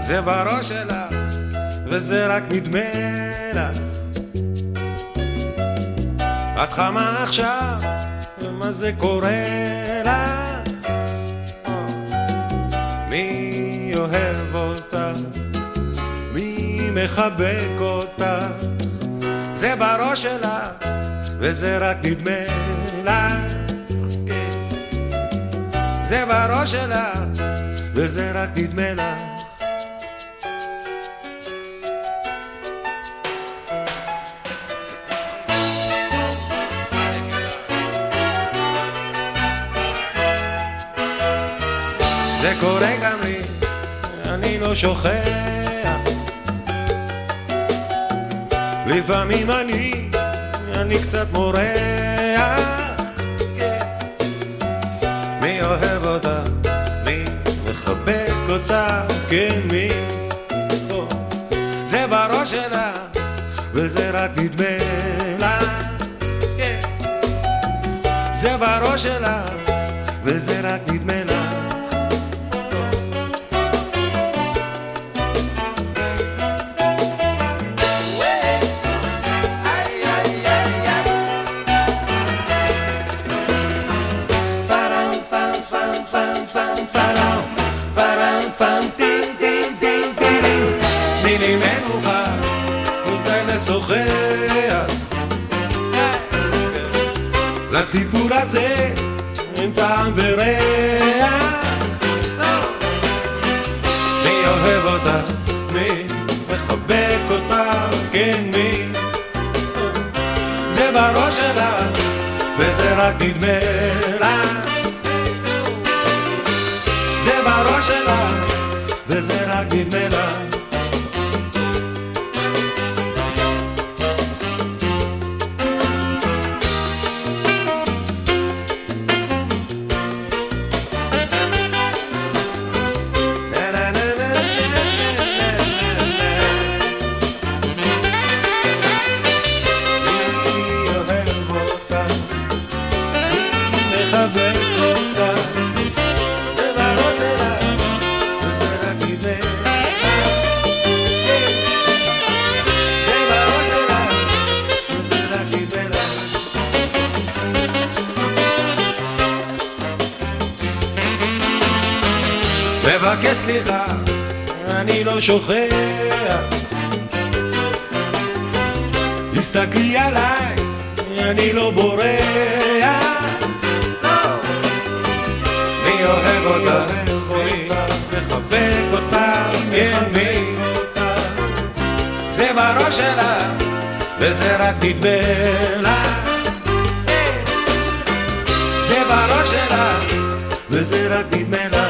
זה בראש שלך, וזה רק נדמה לך. את חמה עכשיו, ומה זה קורה לך? מי אוהב אותך? מי מחבק אותך? זה בראש שלך, וזה רק נדמה לך. זה בראש שלך, וזה רק נדמה לך. זה קורה גם לי, אני לא שוכח. לפעמים אני קצת מורח. מי אוהב אותה? מי מחבק אותה? כן, מי? זה בראש שלה, וזה רק נדמה לה. זה בראש שלה, וזה רק נדמה לה. שוחח לסיפור הזה אין טעם וריח. מי אוהב אותה? מי מחבק אותה? כן, מי? זה בראש שלה, וזה רק נדמה לה. זה בראש שלה, וזה רק נדמה לה. מבקש סליחה, אני לא שוכח. תסתכלי עליי, אני לא בורח. מי אוהב אותה? מי מחבק אותה? כן, מי? זה בראש שלה, וזה רק נדמה לה. זה בראש שלה, וזה רק נדמה לה.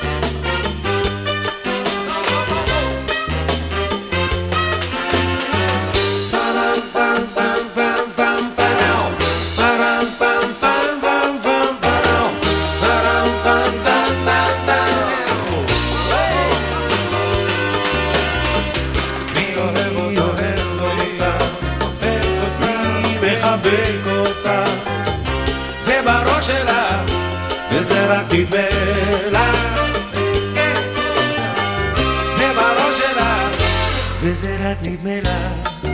זה בראש שלה, וזה רק נדמה לה. זה בראש שלה, וזה רק נדמה לה.